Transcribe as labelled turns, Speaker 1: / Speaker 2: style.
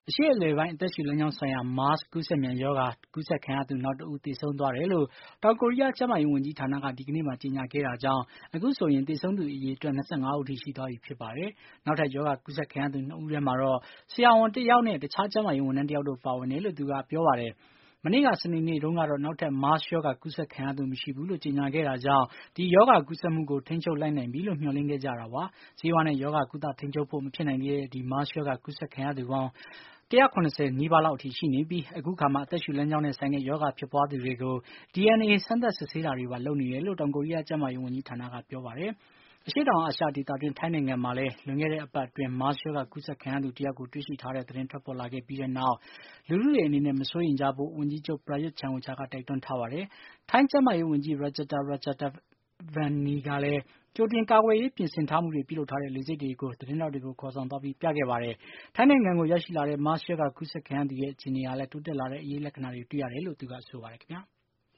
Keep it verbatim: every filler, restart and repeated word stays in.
Speaker 1: အရှေ့အလယ်ပိုင်းအသက်ရှူလမ်းကြောင်းဆိုင်ရာ MERS ကူးစက်မြန်ရောဂါကူးစက်ခံရသူနောက်တဦးသေဆုံးသွားတယ်လို့တောင်ကိုရီးယားကျန်းမာရေးဝန်ကြီးဌာနကဒီကနေ့မှာကြေညာခဲ့တာကြောင့်အခုဆိုရင်သေဆုံးသူအရေအတွက်၂၅ဦးထိရှိသွားပြီဖြစ်ပါတယ်။နောက်ထပ်ရောဂါကူးစက်ခံရသူနှစ်ဦးထဲမှာတော့ဆရာဝန်တစ်ယောက်နဲ့တခြားကျန်းမာရေးဝန်ထမ်းတစ်ယောက်တို့ပါဝင်တယ်လို့သူကပြောပါတယ်။မနေ့ကစနေနေ့တုန်းကတော့နောက်ထပ် MERS ရောဂါကူးစက်ခံရသူမရှိဘူးလို့ကြေညာခဲ့တာကြောင့်ဒီရောဂါကူးစက်မှုကိုထိန်းချုပ်လိုက်နိုင်ပြီလို့မျှော်လင့်ခဲ့ကြတာပါ။ဆေးဝါးနဲ့ရောဂါကုသထိန်းချုပ်ဖို့မဖြစ်နိုင်သေးတဲ့ဒီ MERS ရောဂါကူးစက်ခံရသူပေါင်း၁၇၀နီးပါးလောက်အထိရှိနေပြီးအခုခါမှာအသက်ရှူလမ်းကြောင်းနဲ့ဆိုင်တဲ့ရောဂါဖြစ်ပွားသူတွေကို ဒီအန်အေ စမ်းသပ်စစ်ဆေးတာတွေပါလုပ်နေတယ်လို့တောင်ကိုရီးယားကျန်းမာရေးဝန်ကြီးဌာနကပြောပါတယ်။အရှေ့တောင်အာရှဒေသတွင်းထိုင်းနိုင်ငံမှာလည်းလွန်ခဲ့တဲ့အပတ်အတွင်း MERS ရောဂါကူးစက်ခံရသူတယောက်ကိုတွေ့ရှိထားတဲ့သတင်းထွက်ပေါ်လာခဲ့ပြီးတဲ့နောက်လူထုတွေအနေနဲ့မစိုးရိမ်ကြဖို့ဝန်ကြီးချုပ် Prayut Chan-o-cha ကတိုက်တွန်းထားပါတယ်။ထိုင်းကျန်းမာရေးဝန်ကြီး Rajeta Ratchatabani ကလည်းကြိုတင်ကာကွယ်ရေးပြင်ဆင်ထားမှုတွေပြုလုပ်ထားတဲ့လေဆိပ်တွေကိုသတင်းထောက်တွေကိုခေါ်ဆောင်သွားပြီးပြခဲ့ပါတယ်။ထိုင်းနိုင်ငံကိုရောက်ရှိလာတဲ့ MERS ရောဂါကူးစက်ခံရသူရဲ့အခြေအနေဟာလည်းတိုးတက်လာတဲ့အရိပ်လက္ခဏာတွေတွေ့ရတယ်လို့သူကဆိုပါတယ်ခင်ဗျာ။